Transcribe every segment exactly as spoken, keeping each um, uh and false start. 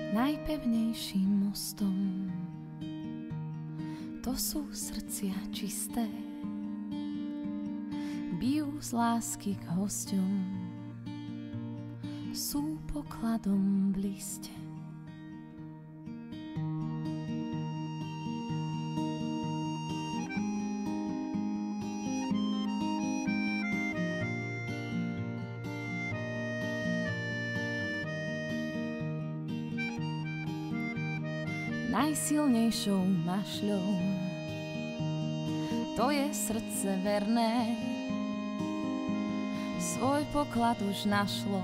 Najpevnejším mostom to sú srdcia čisté, bijú z lásky k hosťom, sú pokladom v liste. Najsilnejšou mašľou to je srdce verné, svoj poklad už našlo.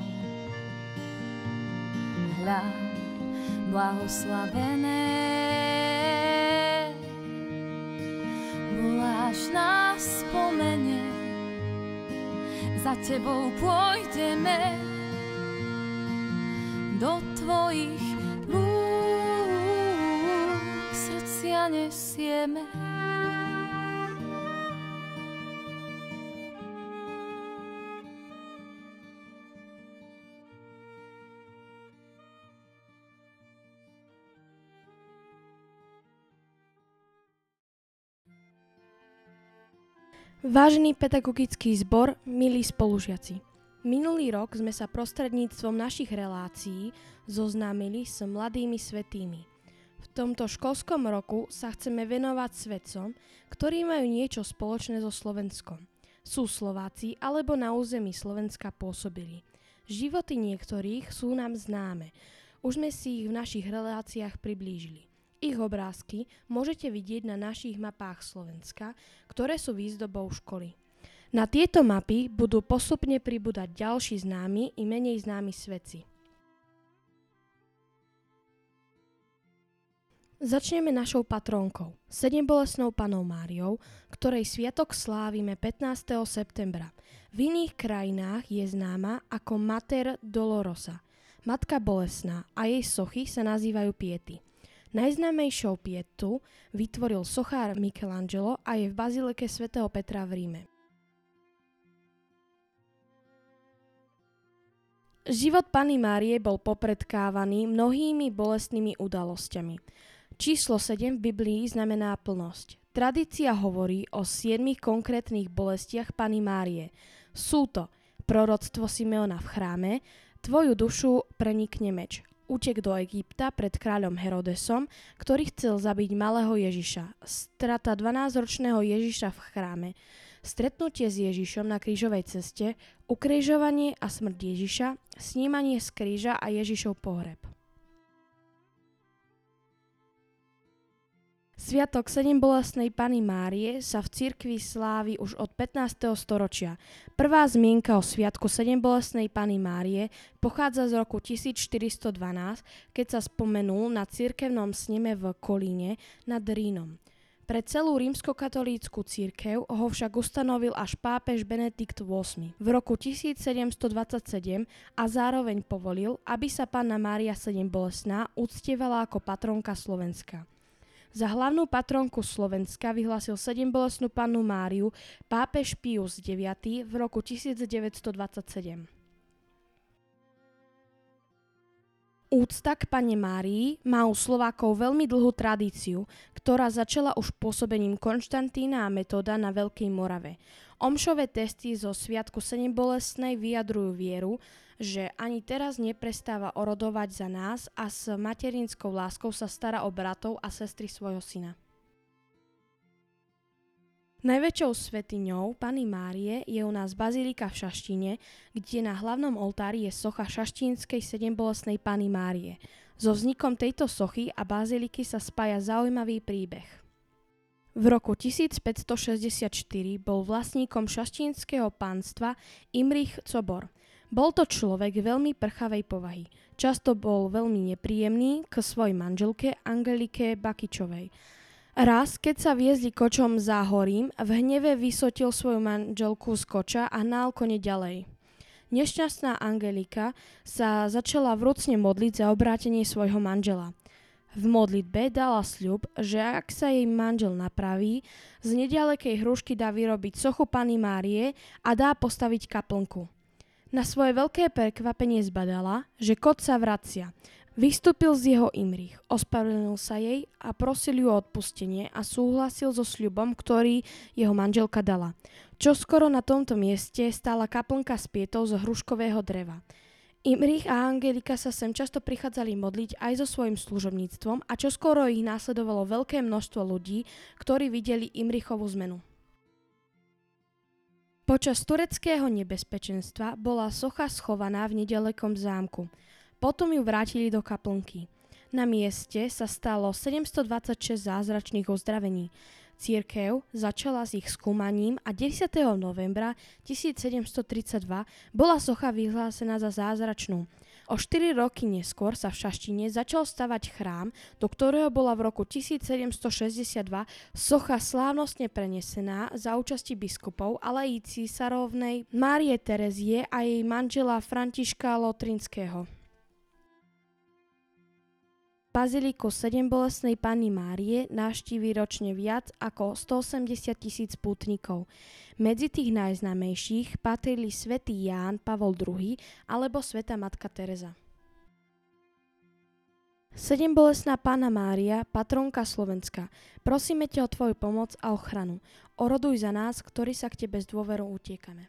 Hľa, blahoslavené, voláš nás spomene, za tebou pôjdeme do tvojich srdcia nesieme. Vážený pedagogický zbor, milí spolužiaci. Minulý rok sme sa prostredníctvom našich relácií zoznámili s mladými svätými. V tomto školskom roku sa chceme venovať svätcom, ktorí majú niečo spoločné so Slovenskom. Sú Slováci alebo na území Slovenska pôsobili. Životy niektorých sú nám známe. Už sme si ich v našich reláciách priblížili. Ich obrázky môžete vidieť na našich mapách Slovenska, ktoré sú výzdobou školy. Na tieto mapy budú postupne pribúdať ďalší známi i menej známi svätci. Začneme našou patrónkou, sedembolestnou Pannou Máriou, ktorej sviatok slávime pätnásteho septembra. V iných krajinách je známa ako Mater Dolorosa, Matka bolestná, a jej sochy sa nazývajú piety. Najznámejšou pietu vytvoril sochár Michelangelo a je v bazilike svätého Petra v Ríme. Život Panny Márie bol popredkávaný mnohými bolestnými udalosťami. Číslo sedem v Biblii znamená plnosť. Tradícia hovorí o siedmich konkrétnych bolestiach Panny Márie. Sú to proroctvo Simeona v chráme, tvoju dušu prenikne meč, útek do Egypta pred kráľom Herodesom, ktorý chcel zabiť malého Ježiša, strata dvanásťročného Ježiša v chráme, stretnutie s Ježišom na krížovej ceste, ukrižovanie a smrť Ježiša, snímanie z kríža a Ježišov pohreb. Sviatok sedembolestnej Panny Márie sa v cirkvi slávi už od pätnásteho storočia. Prvá zmienka o sviatku sedembolestnej Panny Márie pochádza z roku tisícštyristodvanásť, keď sa spomenul na cirkevnom sneme v Kolíne nad Rínom. Pre celú rímskokatolícku cirkev ho však ustanovil až pápež Benedikt ôsmy v roku tisícsedemstodvadsaťsedem a zároveň povolil, aby sa Panna Mária sedembolestná uctievala ako patronka Slovenska. Za hlavnú patronku Slovenska vyhlásil sedembolestnú Pannu Máriu pápež Pius deviaty v roku tisícdeväťstodvadsaťsedem. Úcta k Panne Márii má u Slovákov veľmi dlhú tradíciu, ktorá začala už pôsobením Konštantína a Metoda na Veľkej Morave. Omšové testy zo sviatku sedembolestnej vyjadrujú vieru, že ani teraz neprestáva orodovať za nás a s materinskou láskou sa stará o bratov a sestry svojho syna. Najväčšou svätyňou Panny Márie je u nás bazilika v Šaštine, kde na hlavnom oltári je socha šaštínskej sedembolestnej Panny Márie. So vznikom tejto sochy a baziliky sa spája zaujímavý príbeh. V roku tisícpäťstošesťdesiatštyri bol vlastníkom šaštínskeho pánstva Imrich Cobor. Bol to človek veľmi prchavej povahy. Často bol veľmi nepríjemný k svojej manželke Angelike Bakičovej. Raz, keď sa viezli kočom záhorím, v hneve vysotil svoju manželku z koča a hnal kone ďalej. Nešťastná Angelika sa začala vrúcne modliť za obrátenie svojho manžela. V modlitbe dala sľub, že ak sa jej manžel napraví, z nedalekej hrušky dá vyrobiť sochu Panny Márie a dá postaviť kaplnku. Na svoje veľké prekvapenie zbadala, že kot sa vracia. Vystúpil z jeho Imrich, ospravedlnil sa jej a prosil ju o odpustenie a súhlasil so sľubom, ktorý jeho manželka dala. Čoskoro na tomto mieste stála kaplnka s pietou zo hruškového dreva. Imrich a Angelika sa sem často prichádzali modliť aj so svojím služobníctvom a čoskoro ich následovalo veľké množstvo ľudí, ktorí videli Imrichovú zmenu. Počas tureckého nebezpečenstva bola socha schovaná v nedalekom zámku. Potom ju vrátili do kaplnky. Na mieste sa stalo sedemstodvadsaťšesť zázračných ozdravení. Cirkev začala s ich skúmaním a desiateho novembra tisícsedemstotridsaťdva bola socha vyhlásená za zázračnú. O štyri roky neskôr sa v Šaštíne začal stavať chrám, do ktorého bola v roku tisícsedemstošesťdesiatdva socha slávnostne prenesená za účasti biskupov, ale i císarovnej Márie Terezie a jej manžela Františka Lotrinského. Baziliku Sedembolestnej Panny Márie navštíví ročne viac ako stoosemdesiat tisíc pútnikov. Medzi tých najznámejších patrili svätý Ján Pavol druhý alebo svätá matka Tereza. Sedembolestná Panna Mária, patrónka Slovenska, prosíme ťa o tvoju pomoc a ochranu. Oroduj za nás, ktorí sa k tebe s dôverou utiekame.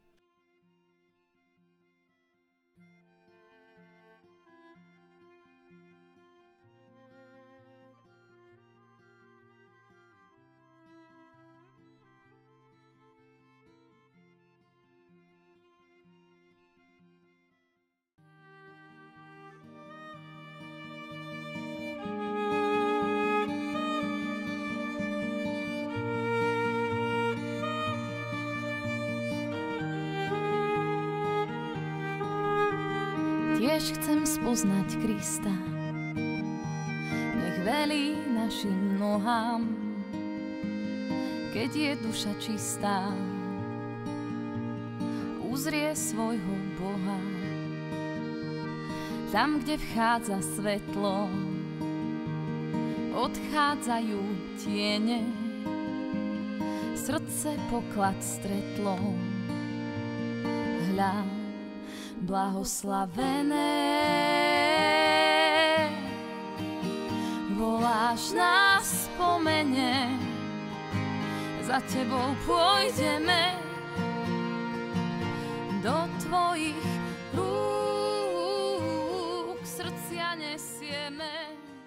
Tiež chcem spoznať Krista, nech velí našim nohám, keď je duša čistá, uzrie svojho Boha. Tam, kde vchádza svetlo, odchádzajú tiene, srdce poklad stretlo. Hľa, blahoslavené, voláš nás spomene, za tebou pôjdeme, do tvojich rúk srdcia nesieme.